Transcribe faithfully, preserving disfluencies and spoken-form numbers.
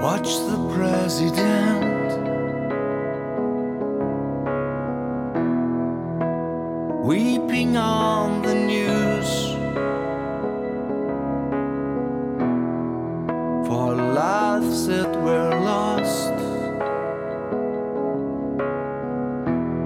Watch the president weeping on the news for lives that were lost.